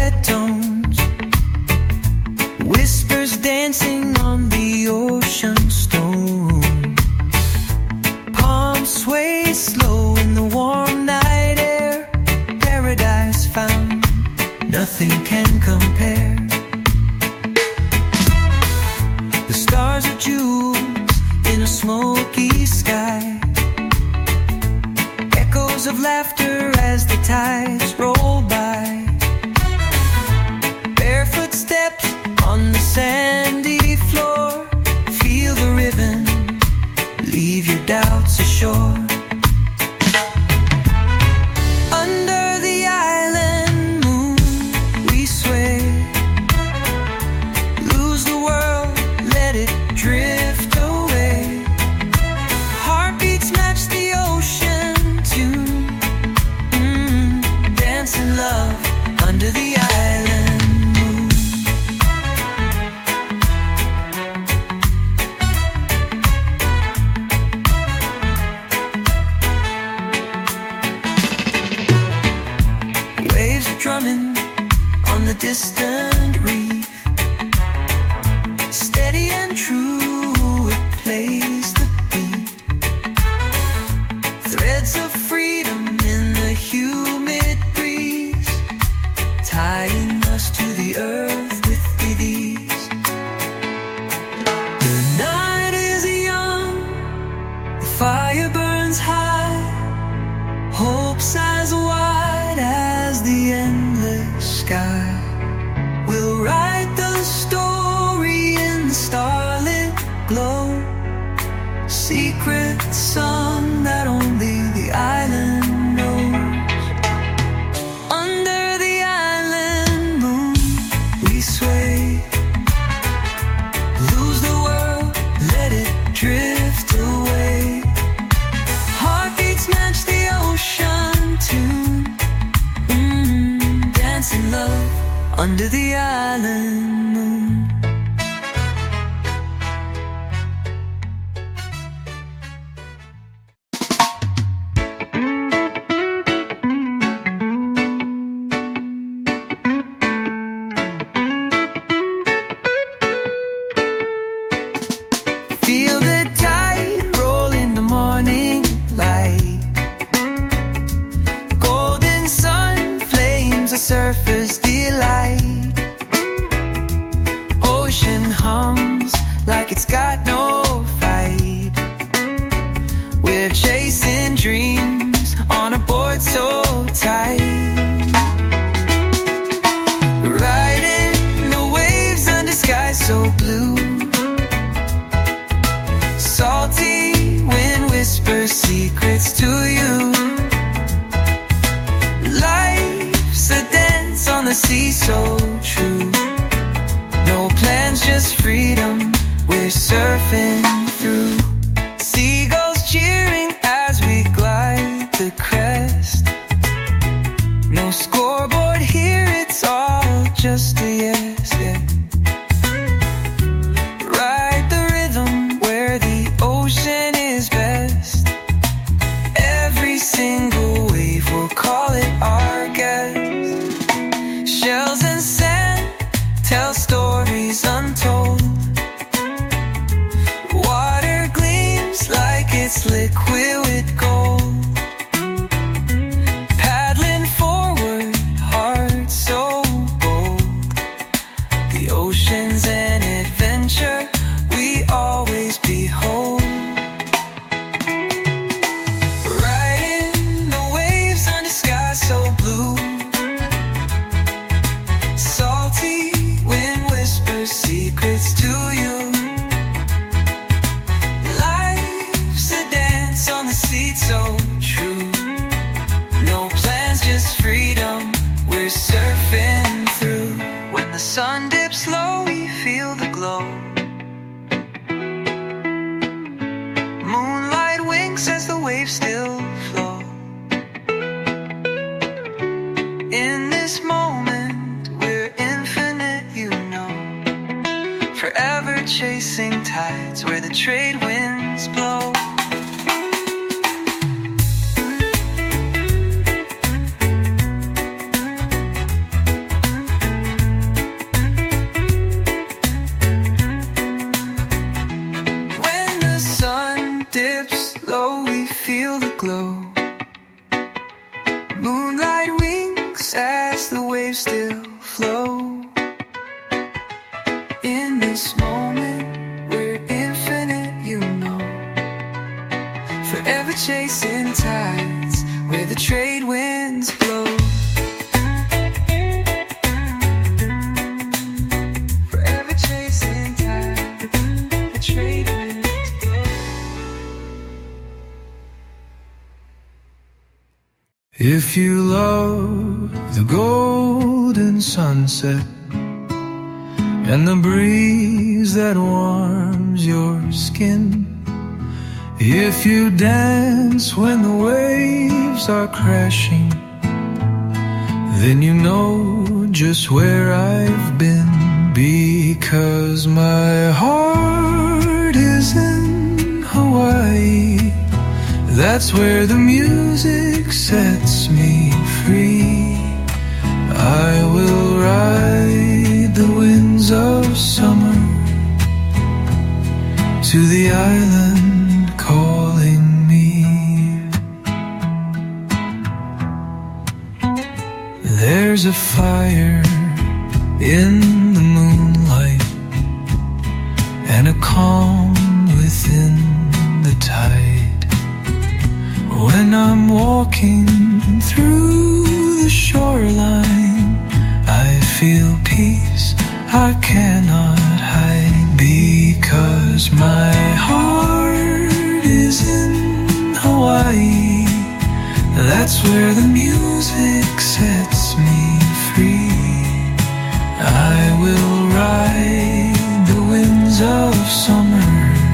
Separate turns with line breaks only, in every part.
red tones, whispers dancing on the ocean stone. Palms sway slow in the warm night air. Paradise found, nothing can compare. The stars are jewels in a smoky sky, echoes of laughter as the tides roll by. Barefoot steps on the sandy floor, feel the ribbon, leave your doubts ashore. Under the island moon we sway, lose the world, let it drift away. Heartbeats match the ocean tune, dance in love under the island moon. Waves are drumming on the distant reef, steady and true it plays the beat. Threads of freedom in the humid breeze, tying us to the earth with ease. The night is young, the fire burns high, hope's as wide as the endless sky. We'll write the story in the starlit glow, secret song that only the island knows. Under the island moon we sway, lose the world, let it drift away. Heartbeats match the ocean tune, dance in love under the island moon. Feel the tide roll in the morning light, golden sun flames a surfer's delight. Ocean hums like it's got no fight. We're chasing dreams on a board so tight, riding the waves under skies so blue. Salty wind whispers secrets to you. Life's a dance on the sea so true. No plans, just freedom, we're surfing through. Seagulls cheering as we glide the crest. No scoreboard here, it's all just a yes, yeah. Ride the rhythm where the ocean is best. Every single wave will call it our guest. Shells and sand tell stories untold. Water gleams like it's liquid with gold. Paddling forward, heart so bold. The ocean's an adventure we always behold. Riding the waves under skies so blue. Salty wind whispers secrets to you. Life's a dance on the sea so true. No plans, just freedom, we're surfing through. When the sun dips low, we feel the glow. Moonlight winks as the waves still flow. In this moment, we're infinite, you know. Forever chasing tides where the trade winds blow. If you love the golden sunset and the breeze that warms your skin, if you dance when the waves are crashing, then you know just where I've been. Because my heart is in Hawaii, that's where the music sets me free. I will ride the winds of summer to the island calling me. There's a fire in the moonlight and a calm within the tide. When I'm walking through the shoreline, I feel peace I cannot hide. Because my heart is in Hawaii, that's where the music sets me free. I will ride the winds of summer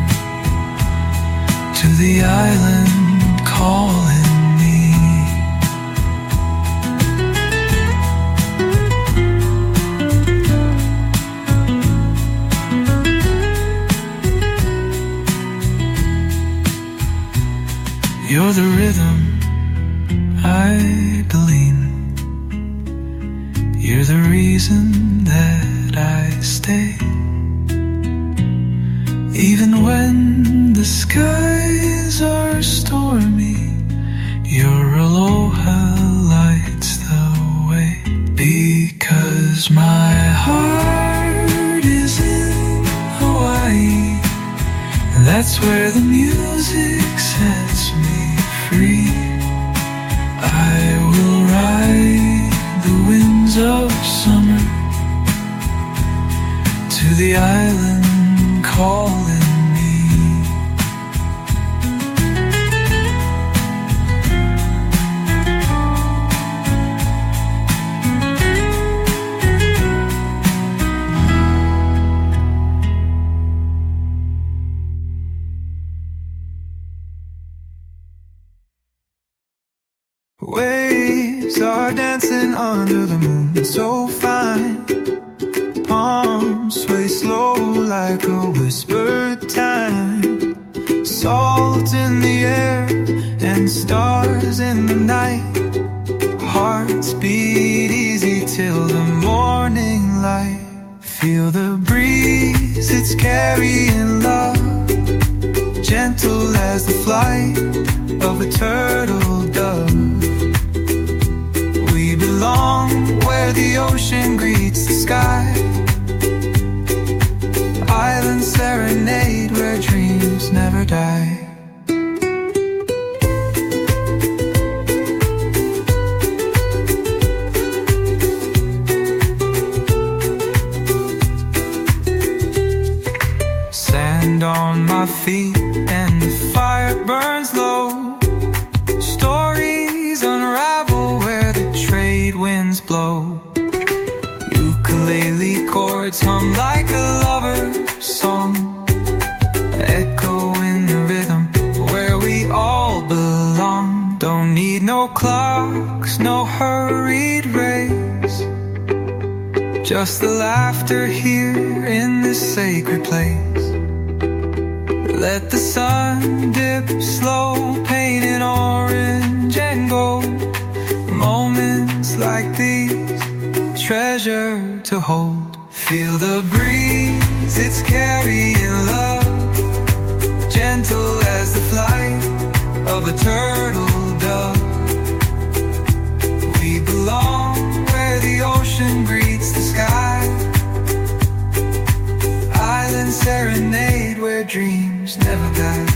to the island calling me. You're the rhythm I believe in. You're the reason that I stay. Even when the skies are stormy, your aloha lights the way. Because my heart is in Hawaii, that's where the music sets me free. I will ride the winds of summer to the island calling me. Waves are dancing under the moon, so fine. Palms sway slow like a whispered time. Salt in the air and stars in the night. Hearts beat easy till the morning light. Feel the breeze, it's carrying love, gentle as the flight of a turtle dove. We belong where the ocean greets the sky. Island serenade where dreams never die. Sand on my feet and the fire burns low. Stories unravel where the trade winds blow. Ukulele chords hum like a lover's song, echo in the rhythm where we all belong. Don't need no clocks, no hurried race, just the laughter here in this sacred place. Let the sun dip slow, painted orange and gold. Moments like these, treasure to hold. Feel the breeze, it's carrying love, gentle as the flight of a turtle dove. We belong where the ocean greets the sky. Island serenade where dreams never die.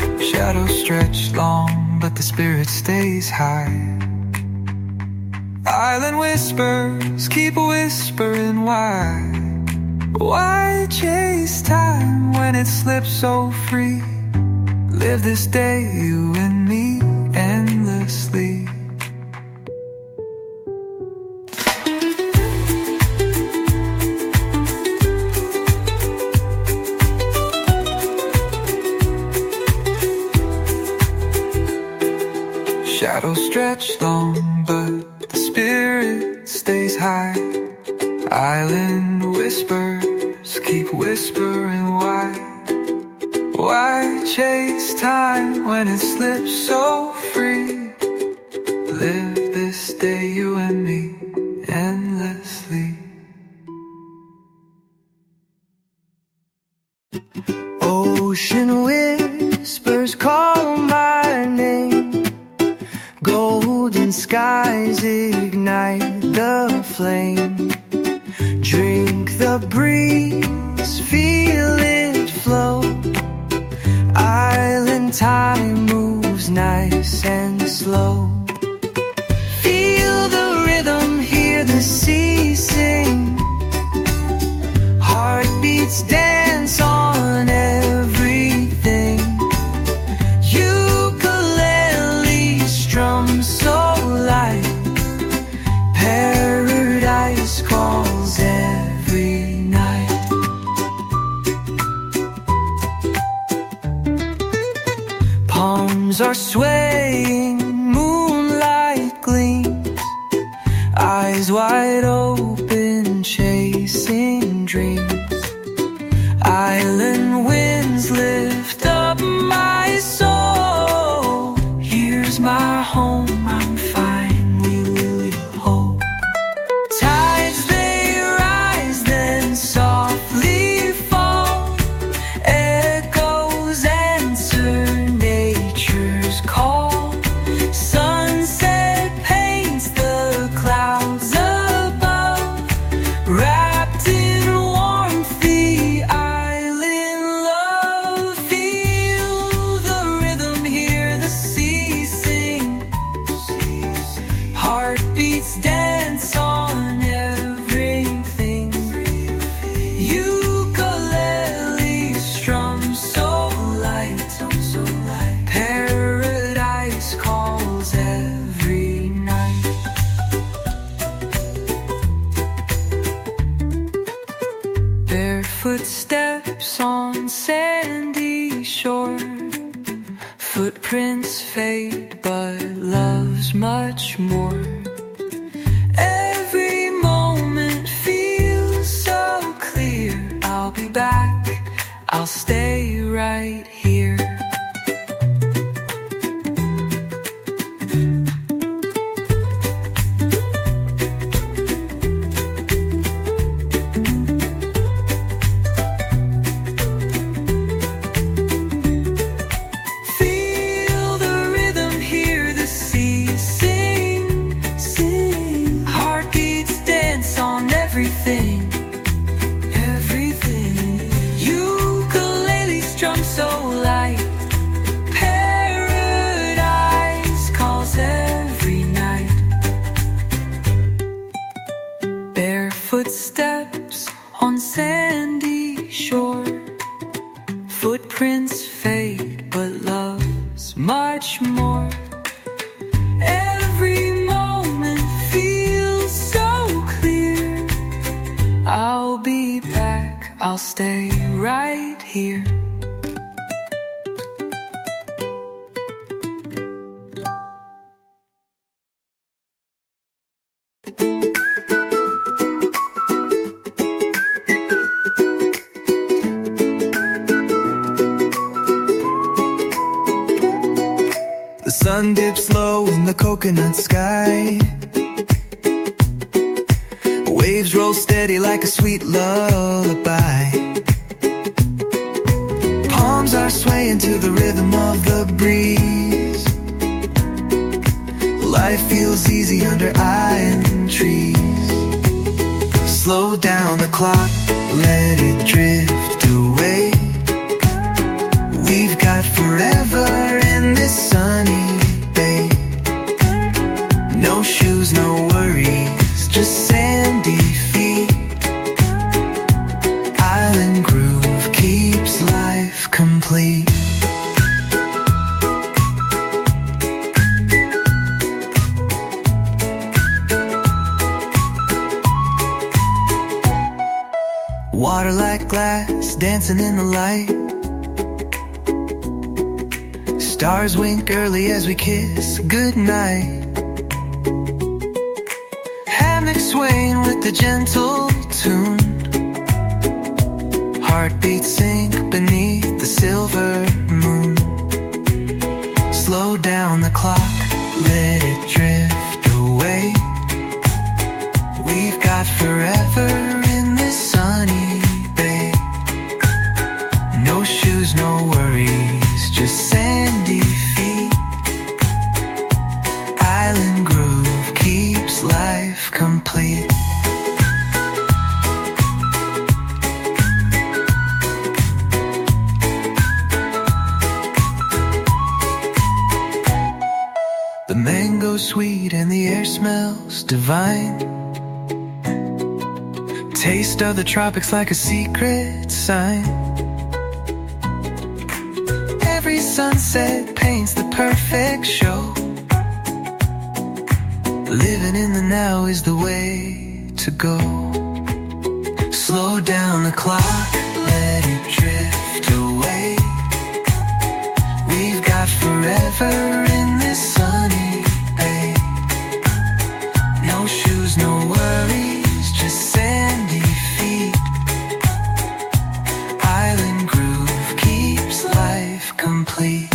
Shadows stretch long, but the spirit stays high. Island whispers keep whispering why. Why chase time when it slips so free? Live this day, you and me, endlessly. Shadows stretch long, but the spirit stays high. Island whispers keep whispering why. Why chase time when it slips so free? Live this day, you and me, endlessly. Ocean whispers call my name. Golden skies ignite the flame. Drink the breeze, feel it flow. Island time moves nice and slow. Feel the rhythm, hear the sea sing. Heartbeats dance on everything. Ukulele strum so light. Paradise calls every night. Palms are swaying, moonlight gleams. Eyes wide open, chasing dreams. Island winds lift up my soul. Here's my home, I'm fine, we will hope. Tides they rise, then softly fall. Echoes answer nature's call. Sunset paints the clouds above. Wrapped in warmth, the island love. Feel the rhythm, hear the sea sing. Heartbeats dance on everything. Ukulele strum so light. Paradise calls every night. Barefoot steps on sandy shore. Footprints fade, but love's much more. Every moment feels so clear. I'll be back, I'll stay right here. Feel the rhythm, hear the sea sing. Heartbeats dance on everything. Ukulele strum so light. Paradise calls every night. Barefoot steps on sandy shore. Footprints fade, but love's much more. Every moment feels so clear. I'll be back, I'll stay right here. The sun dips low in the coconut sky. Waves roll steady like a sweet lullaby. Palms are swaying to the rhythm of the breeze. Life feels easy under island trees. Slow down the clock, let it drift away. We've got forever in this sunny day. No shoes, no worries. us dancing in the light. Stars wink early as we kiss goodnight. Hammock swaying with the gentle tune. Heartbeats sink beneath the silver moon. Slow down the clock, let it drift away. We've got forever in this sunny bay. No shoes, no worries, just sandy feet. Island groove keeps life complete. The mango's sweet and the air smells divine. Taste of the tropics like a secret sign. Every sunset paints the perfect show. Living in the now is the way to go. Slow down the clock, let it drift away. We've got forever in this sunny bay. No shoes, no worries, just sandy feet. Island groove keeps life complete.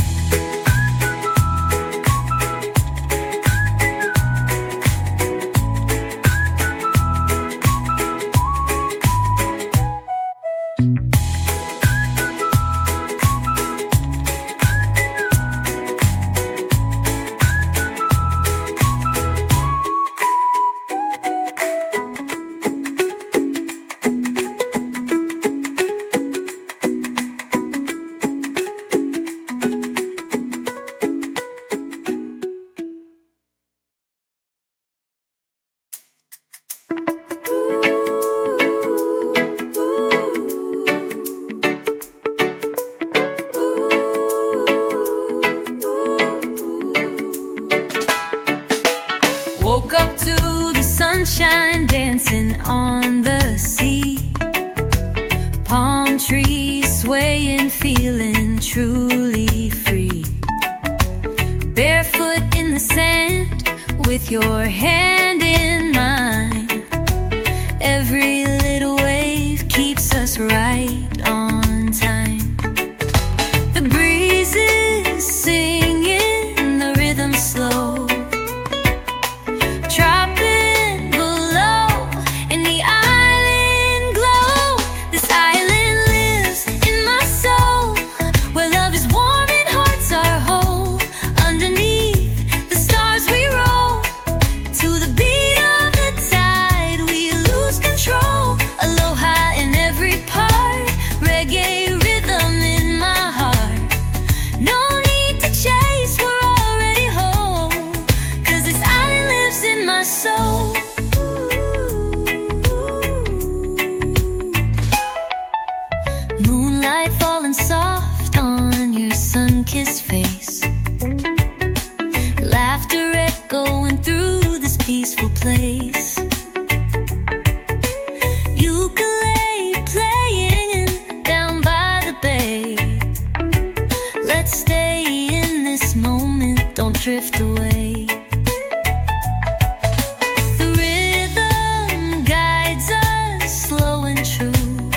Woke up to the sunshine dancing on the sea. Palm trees swaying, feeling truly free. Barefoot in the sand with your hand in mine. Every little wave keeps us right on time. The breeze is singing, the rhythm slow. Moonlight falling soft on your sun-kissed face. Laughter echoing through this peaceful place. Ukulele playing down by the bay. Let's stay in this moment, don't drift away. The rhythm guides us slow and true.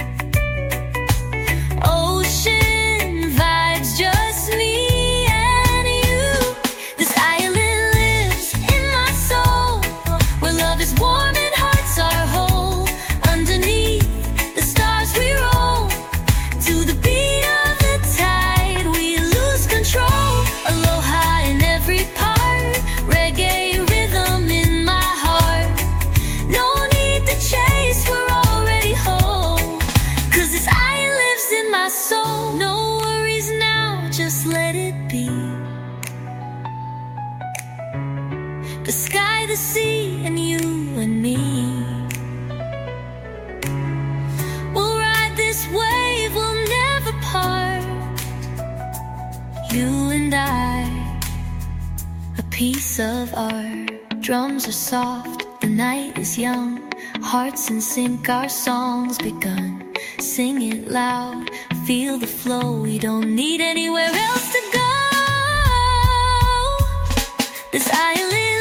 So no worries now, just let it be. The sky, the sea, and you and me. We'll ride this wave, we'll never part. You and I, a piece of art. Drums are soft, the night is young. Hearts in sync, our songs begun. Sing it loud, feel the flow. We don't need anywhere else to go. This island